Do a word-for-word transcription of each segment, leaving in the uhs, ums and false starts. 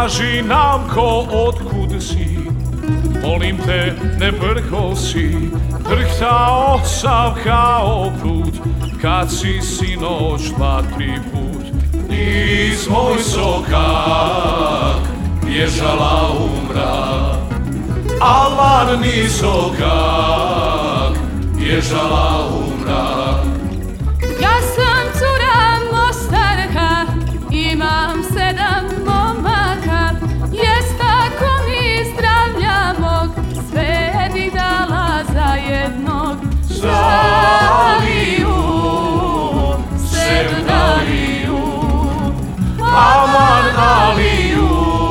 kaži nam ko otkud si, molim te ne brkosi, drhtao sam kao prut, kad si sinoć dva, tri put. Niz moj sokak bježala u mrak, aman niz sokak bježala u mrak. Ja sam cura Mostarka, imam sedam momaka, jest tako mi zdravlja mog, sve bi dala za jednog. Zaliju, sevdaliju, aman aliju,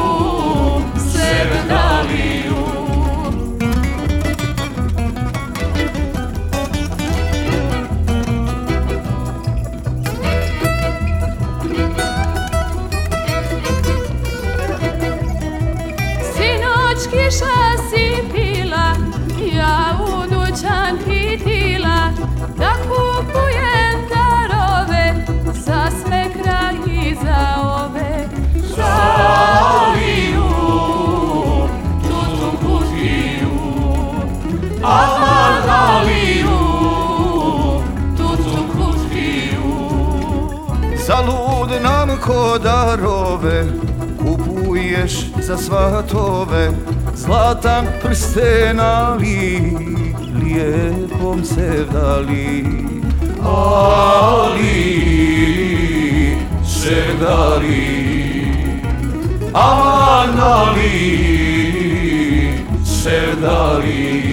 sevdaliju. Sinoć kiša si pila, ja u dućan hitila, da kupujem darove za sve kraj i za ove. Zaliju tutu kutiju, aman aliju, tutu kutiju. Zalud nam ko darove kupuješ za svatove, zlatan prsten ali lijepom sevdali. Ali sevdali, aman ali sevdali.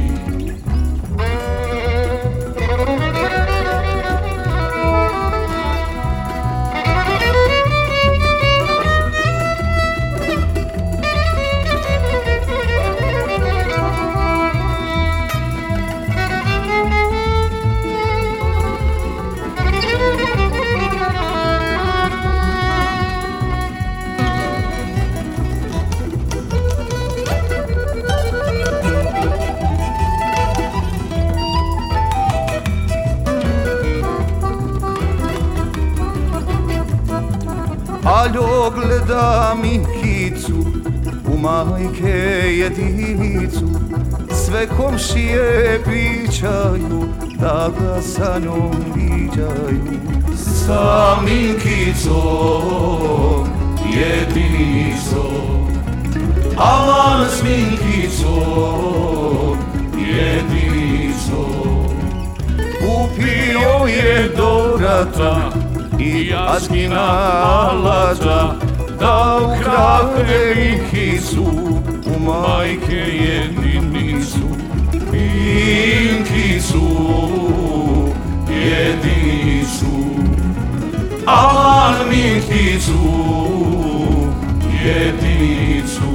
Aljo gleda Mikicu, u majke jedicu, sve komšije pričaju da ga sa njom viđaju. Sa Minkicom jedinicom, aman s Minkicom jedinicom. Upio je do vrata i Askina alata, da ukrade Minkicu, u majke jedinicu. Minkicu jedinicu, aman Minkicu jedinicu,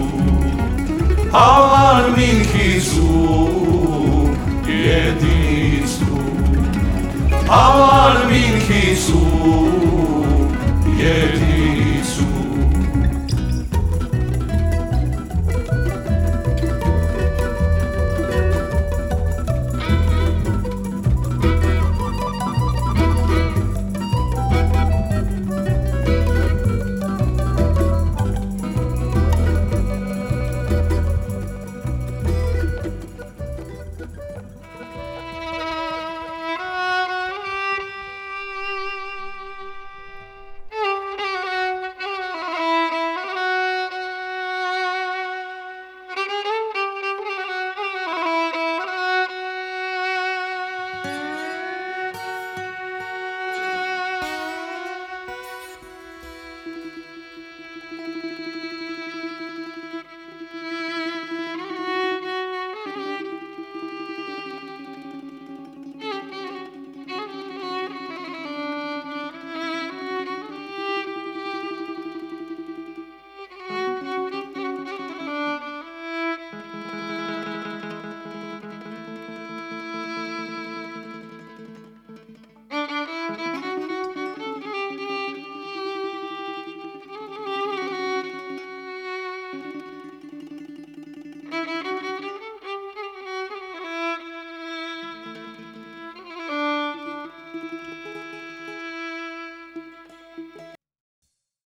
aman Minkicu jedinicu, aman Minkicu